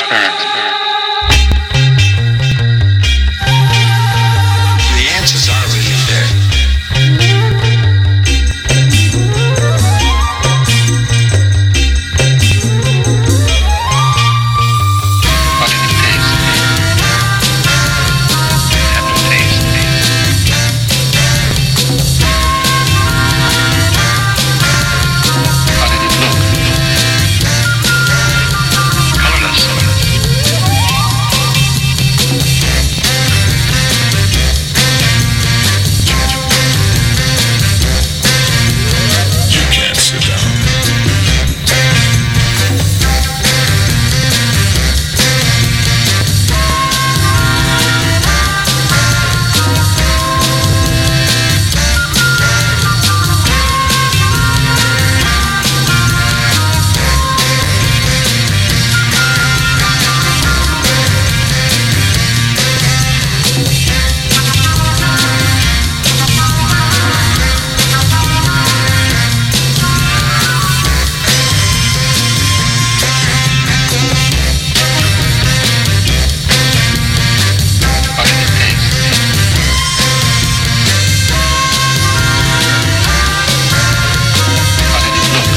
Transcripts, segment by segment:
The answers are really there. What did it taste? Had no taste. How did it look? Colorless. You can't sit down. How did it taste? How did it look?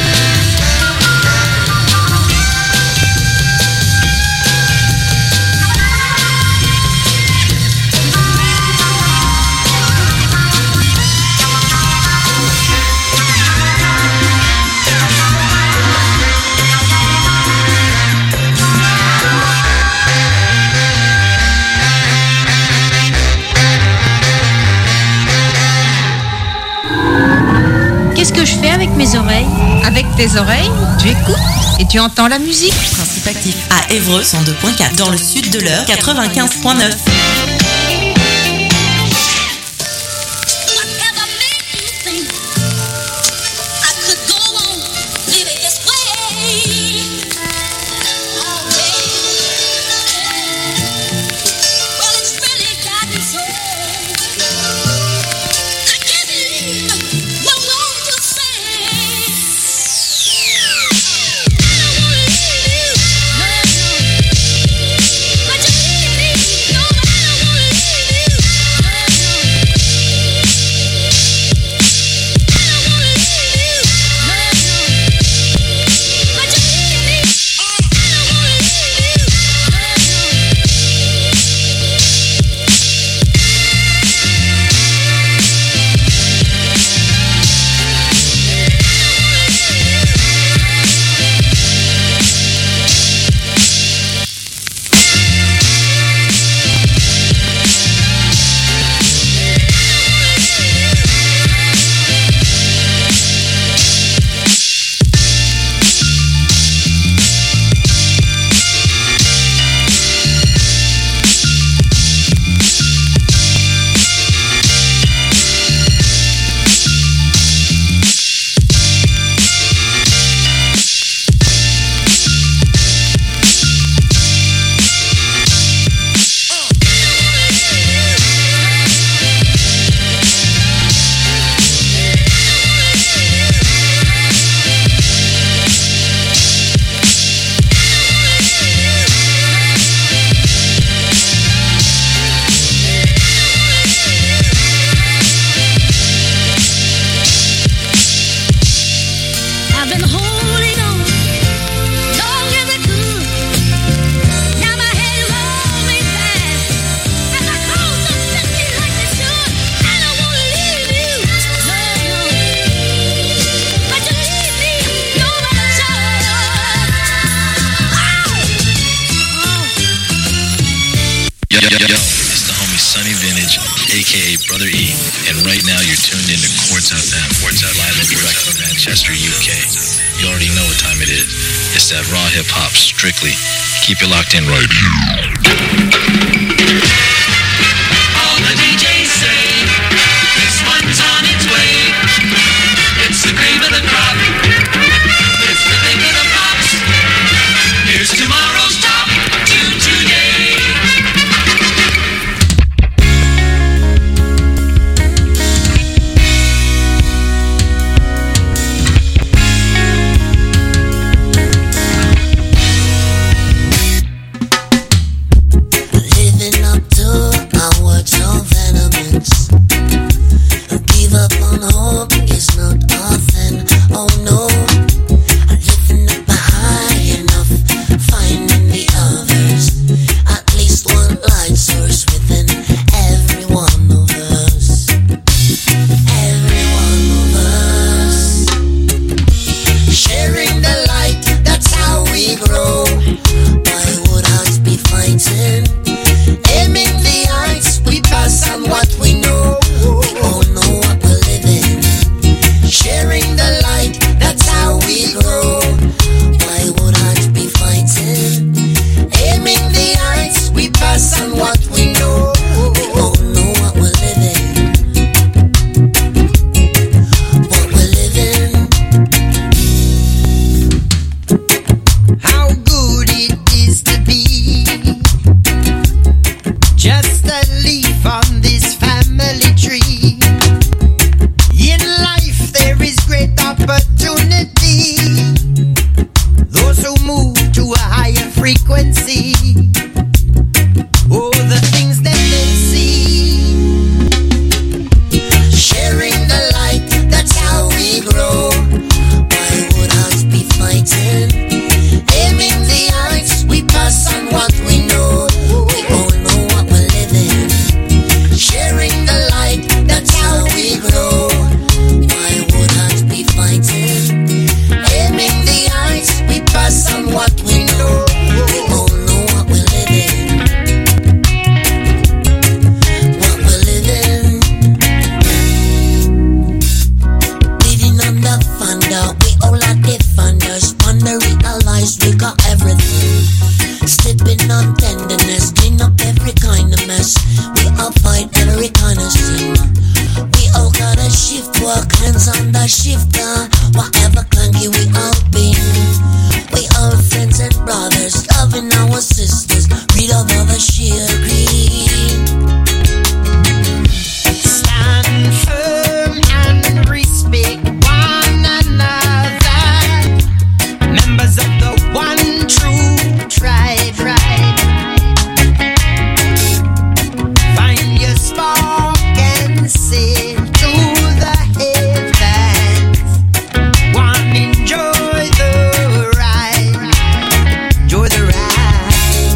Qu'est-ce que je fais avec mes oreilles? Avec tes oreilles, tu écoutes et tu entends la musique. Principe actif à Évreux 102.4 dans le sud de l'Eure 95.9. Whatever made you think I could go on living this way? Oh, baby. Well, it's really gotten so. I can't believe what won't you say? I don't wanna leave you, no, no. But you leave me, no, I don't wanna leave you, no, no. I've been holding on long as I could. Now my head is rolling fast as I close up just like it should. I don't wanna leave you, no, no. But you leave me, no matter what. Yo, it's the homie Sonny Vintage, aka Brother E, and right now you're tuned in to Quartz FM, live and direct from Manchester, UK. You already know what time it is. It's that raw hip hop, strictly. Keep it locked in right here. All the DJs say this one's on its way. It's the cream of the crop. It's the thing of the pops. Here's tomorrow's top tune today. matter, whatever clunky we all been. We all friends and brothers, loving our sisters, read of all the sheer green. Stand firm and respect one another, members of the one true tribe. Find your spark and sail to the heavens. One, enjoy the ride, enjoy the ride.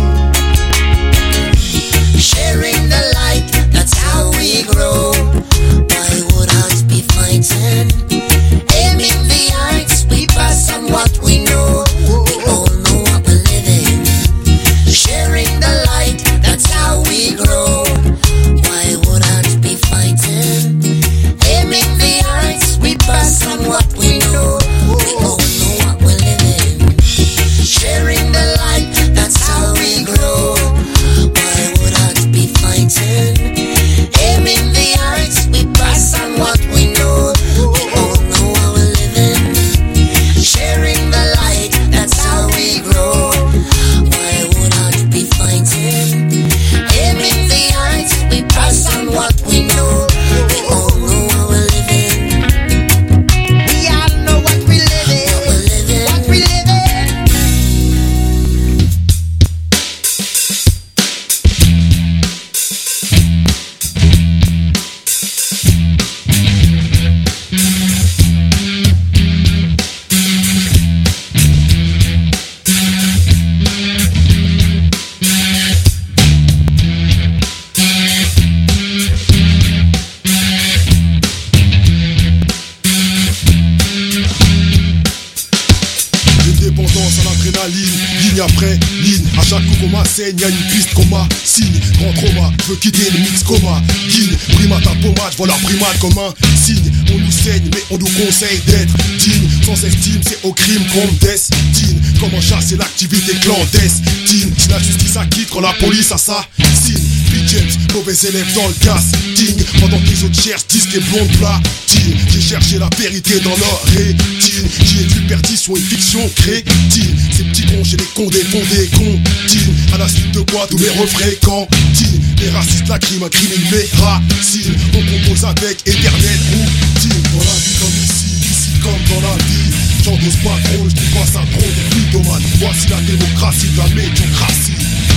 Sharing the light, that's how we grow. Why would us be fighting? Aiming the heights, we pass on what we know. We all know what we're living. Sharing the light, that's how we grow. Why would us be fighting? Aiming the heights, we pass on what we know. We all know what we're living. Sharing the light, that's how we grow. Why would us be fighting? Aiming the heights, we pass on what we know. We all know how we're living. Sharing the light, that's how we grow. Why would us be fighting? Aiming the heights, we pass on what we know. We all know how we're living. We all know what we living, How we're living. what we living. Une dépendance à l'adrénaline, ligne après ligne. À chaque coup qu'on m'assaigne, y'a une piste qu'on m'assigne. Grand trauma, je veux quitter le mix coma. Guine, primate à pommade, je vois leur primate comme un signe. On nous saigne, mais on nous conseille d'être digne. Sans estime, c'est au crime qu'on me destine. Comment chasser l'activité clandestine? Si la justice acquitte quand la police assassine. James, mauvais élève dans le casting. Pendant que les autres cherchent disques et blondes platine. J'ai cherché la vérité dans leur rétine. J'y ai vu perdition et fiction crétine. Ces petits cons, j'ai les condés fondés contines. À la suite de quoi tous mes refrains cantines. Les racistes lacryment, incriminent mes racines. On compose avec éternelle routine. Dans la vie comme ici comme dans la vie. J'en dose pas trop, je trouve pas ça trop des mythomanes. Voici la démocratie de la médiocratie.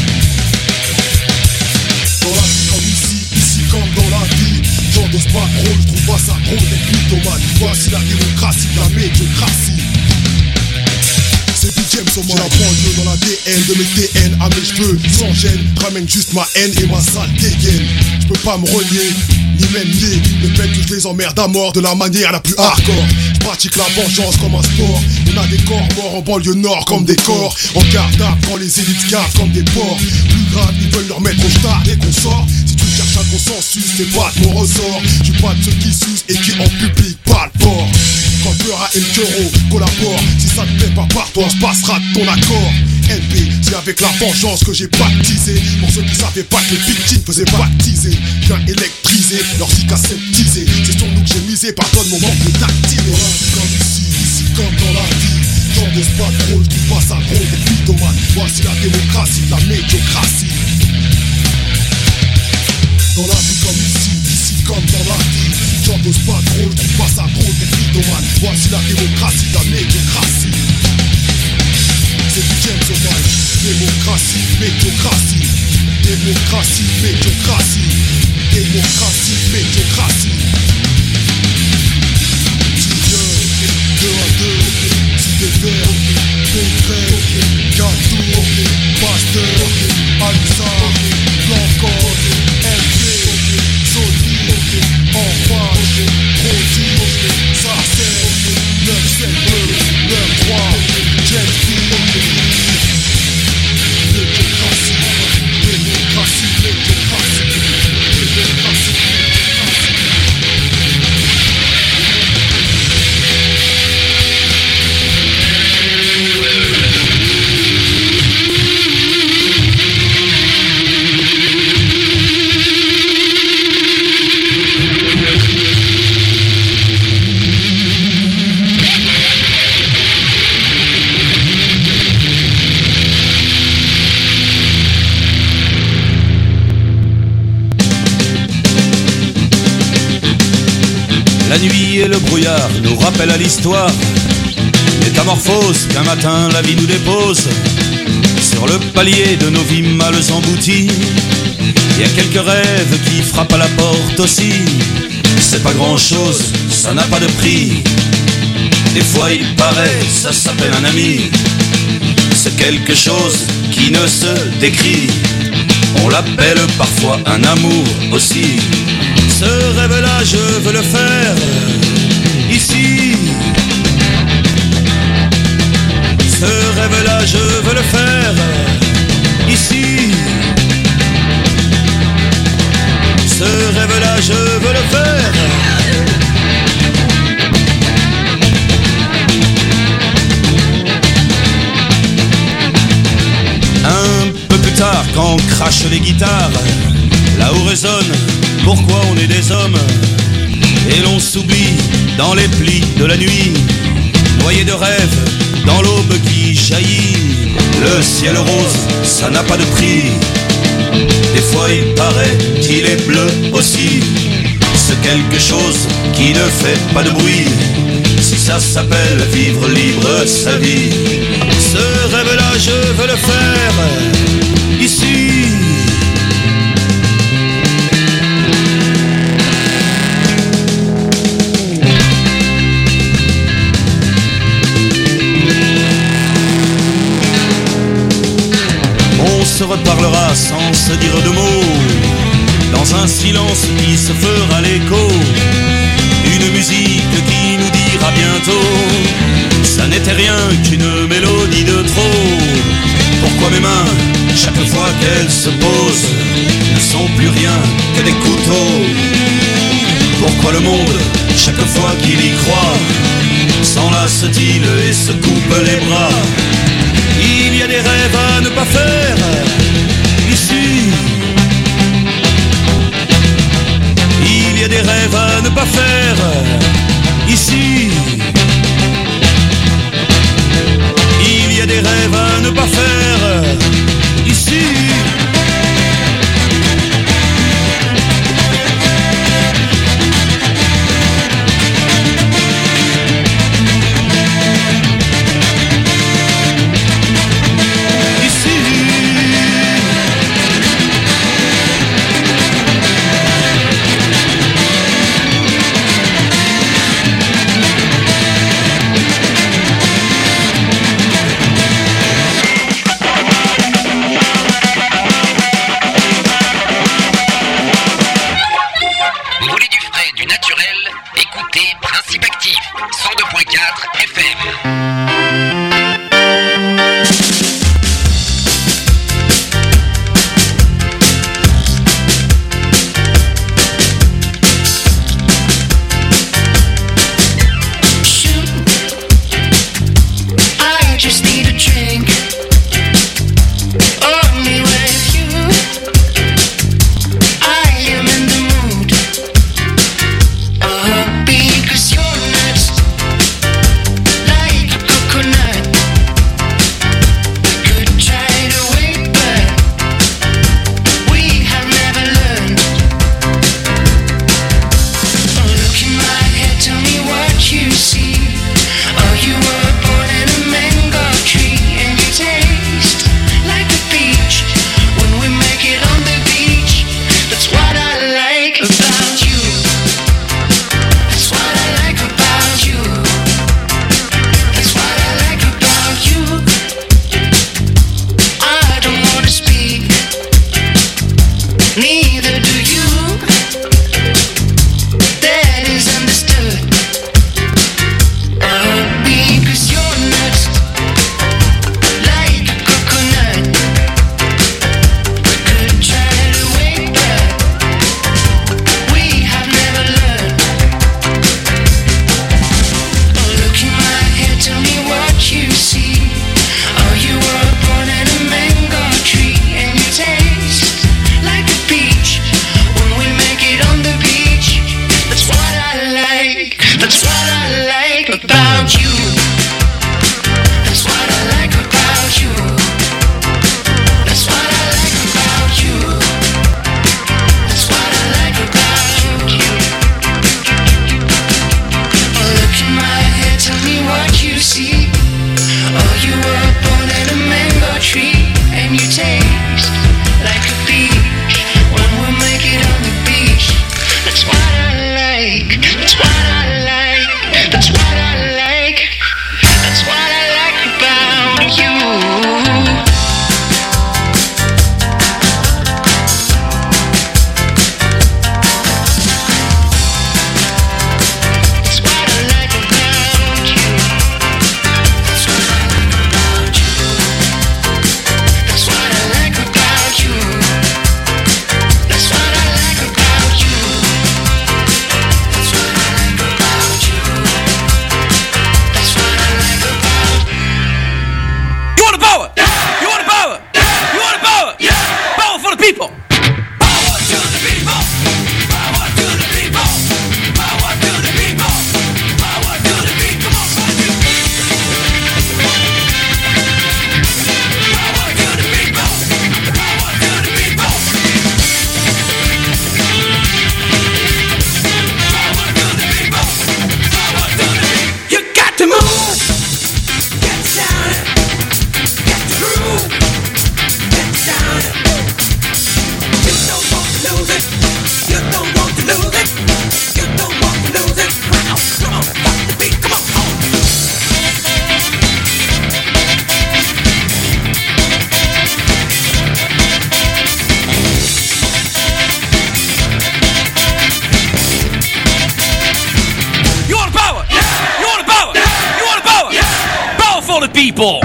Dans la vie comme ici comme dans la vie. J'en dose pas trop, je trouve pas ça trop d'être mythomane. Voici la démocratie de la médiocratie. C'est du James au moins. J'ai la banlieue dans l'ADN de mes TN à mes cheveux. Sans gêne, ramène juste ma haine et ma sale dégaine. Je peux pas me relier, ni même nier le fait que je les emmerde à mort de la manière la plus hardcore. Je pratique la vengeance comme un sport. On a des corps morts en banlieue nord comme des corps. En garde à quand les élites cavent comme des porcs. Plus grave, ils veulent leur mettre au stade et qu'on sort. Si tu cherches un consensus, c'est pas de mon ressort. Je suis pas de ceux qui sucent et qui en public parlent fort. Quand peur à Elkero, collabore. Si ça te plaît pas par toi, on se passera de ton accord. LP, c'est avec la vengeance que j'ai baptisé. Pour ceux qui savaient pas que les victimes faisaient baptiser. Viens électriser, leur zik aseptisé. C'est sur nous que j'ai misé, pardonne mon manque de tactile. Comme ici comme dans la vie. J'en dose pas trop, je trouve pas ça drôle des mythomanes. Voici la démocratie de la médiocratie. Dans la vie comme ici comme dans la vie. J'en dose pas trop, je trouve pas ça drôle des mythomanes. Voici la démocratie de la médiocratie. C'est du James O'Malley. Démocratie, médiocratie. Démocratie, médiocratie. Démocratie, médiocratie. Si vieux, 2 à 2. Si des verts, concret, gâteau, pasteur, Alisa, Blanco, LG, Sony, Enfage, Rodi, Sarcelle, 972, 93, Jet. Démocratie, démocratie, démocratie, démocratie. La nuit et le brouillard nous rappellent à l'histoire, métamorphose qu'un matin la vie nous dépose. Sur le palier de nos vies mal englouties, y a quelques rêves qui frappent à la porte aussi. C'est pas grand chose, ça n'a pas de prix. Des fois il paraît, ça s'appelle un ami. C'est quelque chose qui ne se décrit. On l'appelle parfois un amour aussi. Ce rêve-là je veux le faire ici. Ce rêve-là je veux le faire ici. Ce rêve-là je veux le faire. Un peu plus tard quand crachent les guitares, là où résonne pourquoi on est des hommes. Et l'on s'oublie dans les plis de la nuit, noyé de rêves dans l'aube qui jaillit. Le ciel rose, ça n'a pas de prix. Des fois il paraît qu'il est bleu aussi. C'est quelque chose qui ne fait pas de bruit. Si ça s'appelle vivre libre sa vie. Ce rêve-là je veux le faire ici. On se reparlera sans se dire de mots, dans un silence qui se fera l'écho. Une musique qui nous dira bientôt, ça n'était rien qu'une mélodie de trop. Pourquoi mes mains, chaque fois qu'elles se posent, ne sont plus rien que des couteaux? Pourquoi le monde, chaque fois qu'il y croit, s'enlace-t-il et se coupe les bras? Il y a des rêves à ne pas faire ici. Il y a des rêves à ne pas faire ici. Il y a des rêves à ne pas faire ici. people.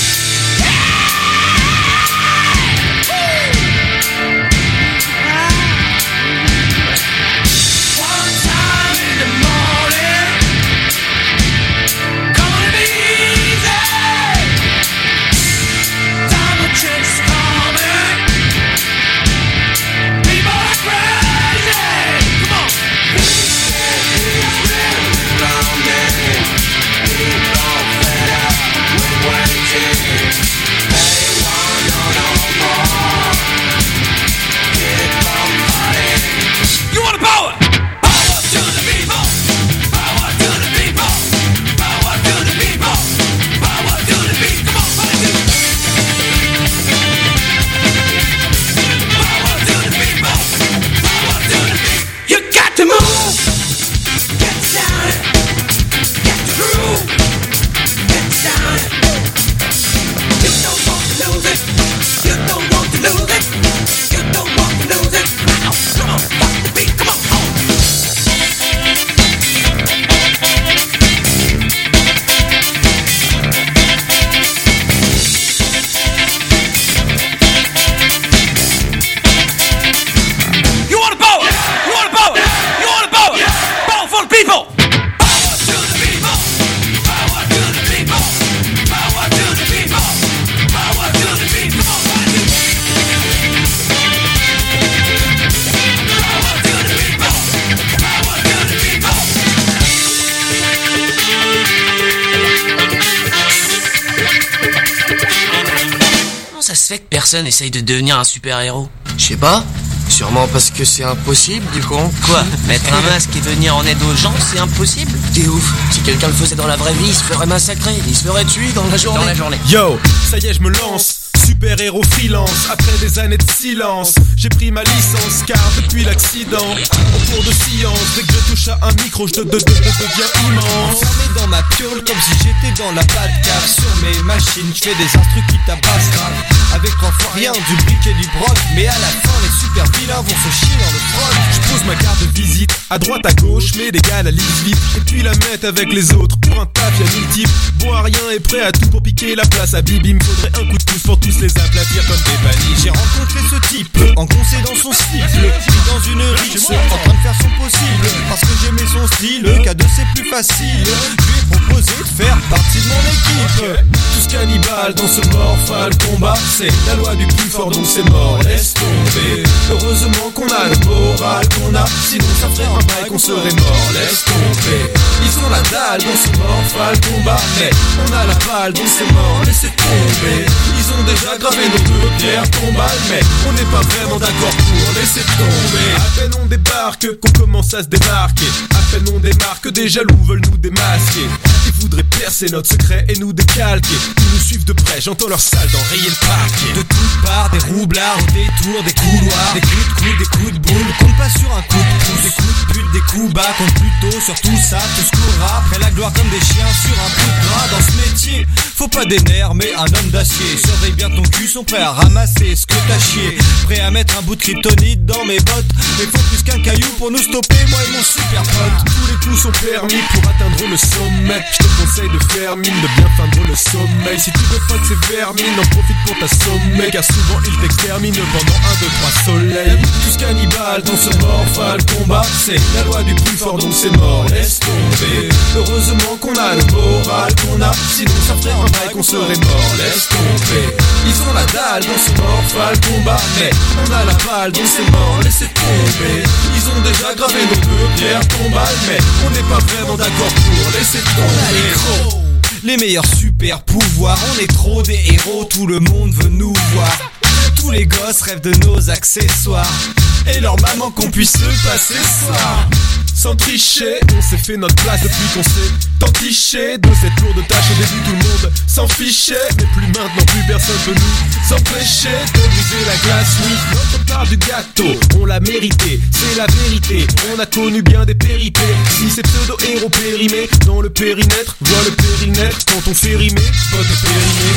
Ça se fait que personne essaye de devenir un super-héros? Je sais pas. Sûrement parce que c'est impossible, du con. Quoi? Mettre un masque et venir en aide aux gens, c'est impossible? T'es ouf. Si quelqu'un le faisait dans la vraie vie, il se ferait massacrer. Il se ferait tuer dans la journée. Yo, ça y est, je me lance. Super-héros freelance, après des années de silence. J'ai pris ma licence car depuis l'accident, en cours de science, dès que je touche à un micro, je deviens immense. Enfermé dans ma piole comme si j'étais dans la Batcave. Sur mes machines, je fais des instrus qui tabassent grave. Avec parfois rien, du brick et du broc. Mais à la fin, les super vilains vont se chier dans le froc. Je pose ma carte de visite, à droite, à gauche, mais des gars la lise vite. Et puis la mettre avec les autres, pour un taf y'a 1000 types. Bon à rien et prêt à tout pour piquer la place à Bibi. Me faudrait un coup de pouce pour tous les aplatir comme des bannis. J'ai rencontré ce type, engoncé dans son slip, pris dans une rixe, en train de faire son possible. Parce que j'aimais son style, K2 c'est plus facile. Je lui ai proposé de faire partie de mon équipe. Tous cannibales dans ce morphal combat, c'est la loi du plus fort donc c'est mort, laisse tomber. Heureusement qu'on a le moral qu'on a, sinon ça ferait un bail qu'on serait mort, laisse tomber. Ils ont la dalle dans ce morphal combat, mais on a la balle donc c'est mort, laissez tomber. Ils ont déjà gravé nos deux pierres tombales, mais on n'est pas vraiment d'accord pour laisser tomber. À peine on débarque qu'on commence à se démarquer. À peine on démarque, des jaloux veulent nous démasquer. Ils voudraient percer notre secret et nous décalquer. Ils nous suivent de près, j'entends leur salle d'enrayer le parquet. De toutes parts, des roublards au détour des couloirs. Des coups de coude, des coups de boule, compte pas sur un coup de pouce. Des coups de pute, des coups bas, compte plutôt sur tout ça. Tout se courra après la gloire comme des chiens sur un bout de gras. Dans ce métier, faut pas des nerfs mais un homme d'acier. Surveille bien ton cul, sont prêts à ramasser ce que t'as chié. Prêts à mettre un bout de kryptonite dans mes bottes. Mais faut plus qu'un caillou pour nous stopper, moi et mon super pote. Tous les coups sont permis pour atteindre le sommet. Je te conseille de faire mine, de bien feindre le sommeil. Si tu veux pas de ces vermines, en profite pour t'assommer. Car souvent ils t'exterminent pendant 1, 2, 3 soleils. Tous cannibales dans ce morphal combat, c'est la loi du plus fort donc c'est mort, laisse tomber. Heureusement qu'on a le moral qu'on a, sinon ça ferait un bail qu'on serait mort, laisse tomber. Ils ont la dalle dans ce morphal combat, mais on a la balle donc c'est mort, laissez tomber. Ils ont déjà gravé nos deux pierres tombales, mais on n'est pas vraiment d'accord pour laisser tomber. Les meilleurs super pouvoirs, on est trop des héros, tout le monde veut nous voir. Tous les gosses rêvent de nos accessoires et leur maman qu'on puisse se passer ça. Sans tricher, on s'est fait notre place depuis qu'on s'est entiché de cette lourde tâche. Au début tout le monde s'en fichait, mais plus maintenant, plus personne peut nous empêcher de briser la glace. Oui, notre part du gâteau, on l'a mérité, c'est la vérité. On a connu bien des péripéties. Si ces pseudo-héros périmés dans le périmètre, vois le périmètre quand on fait rimer, pote périmé.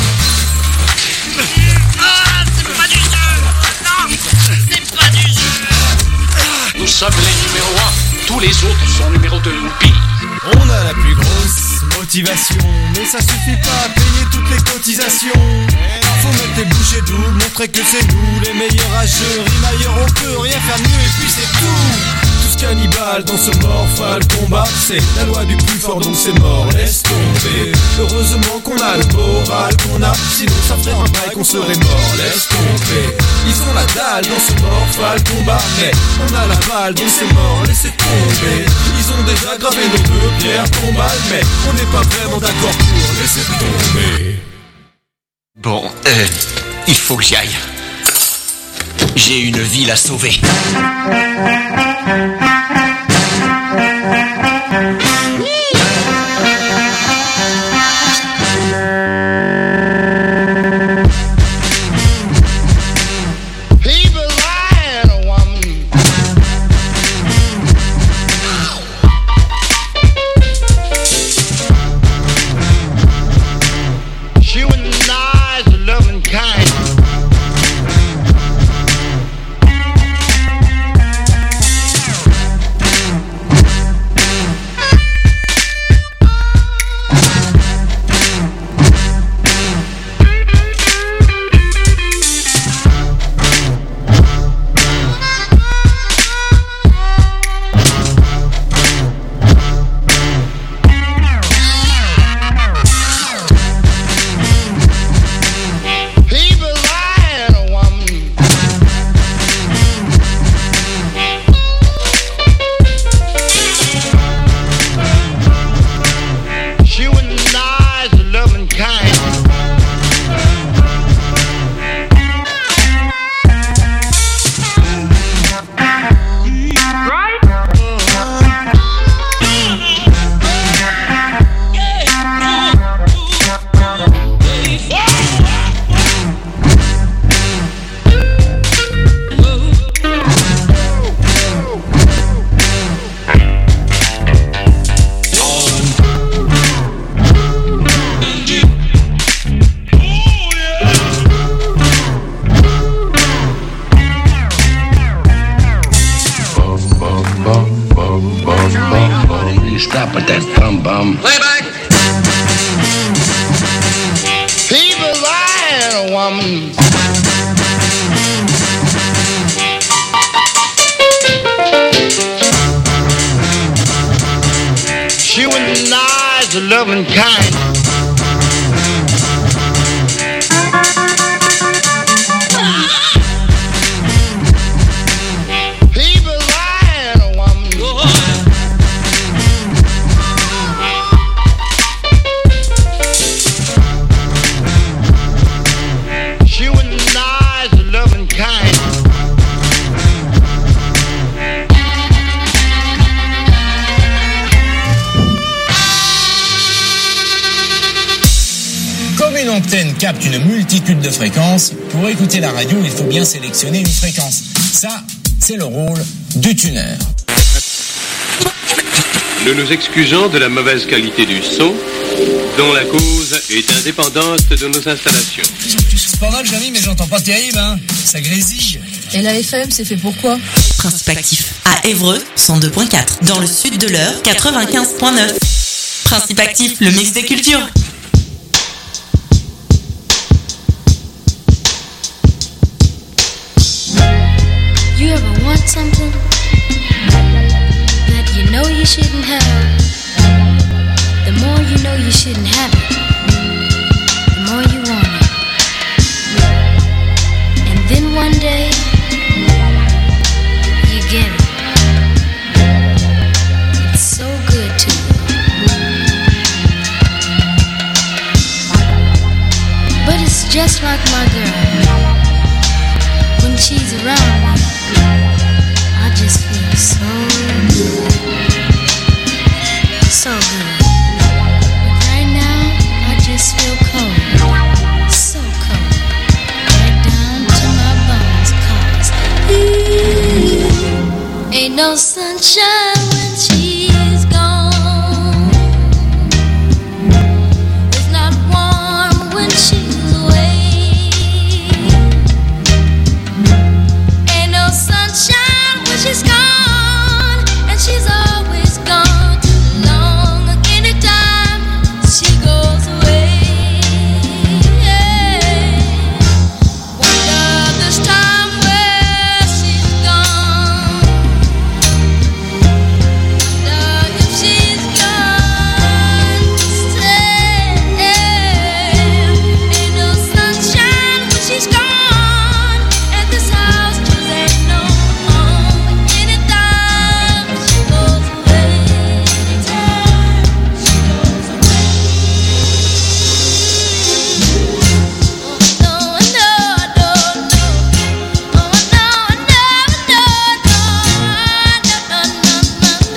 Ah, c'est pas du jeu! Non, c'est pas du jeu! Nous sommes les numéros 1. Tous les autres sont numéro 2 ou pire. On a la plus grosse motivation. Mais ça suffit pas à payer toutes les cotisations. Faut mettre les bouchées doubles, montrer que c'est nous les meilleurs à jeu. Rime ailleurs, on peut rien faire mieux et puis c'est tout. Tous cannibales dans ce morphal combat. C'est la loi du plus fort donc c'est mort, laisse tomber. Heureusement qu'on a le moral qu'on a. Sinon ça ferait un bail qu'on serait mort, laisse tomber. Ils ont la dalle dans ce morphal combat. Mais on a la balle donc c'est mort, laissez tomber. Ils ont déjà gravé nos deux pierres tombales. Mais on n'est pas vraiment d'accord pour laisser tomber. Bon, il faut que j'y aille. J'ai une ville à sauver. Stop with that bum. Playback. People lying, a woman. She was nice, loving, kind. People lying, a woman. She was nice, loving, kind. Comme une antenne capte une multitude de fréquences, pour écouter la radio, il faut bien sélectionner une fréquence. Ça, c'est le rôle du tuner. Nous nous excusons de la mauvaise qualité du son, dont la cause est indépendante de nos installations. C'est pas mal, Jamy, mais j'entends pas terrible, hein. Ça grésille. Et la FM, c'est fait pour quoi? Principe actif. À Évreux, 102.4. Dans le sud de l'Eure, 95.9. Principe actif, le mix des cultures. You ever want something that you know you shouldn't have? The more you know you shouldn't have it, the more you want it. And then one day, you get it. It's so good to you. But it's just like my girl. When she's around me, I just feel so good. So good.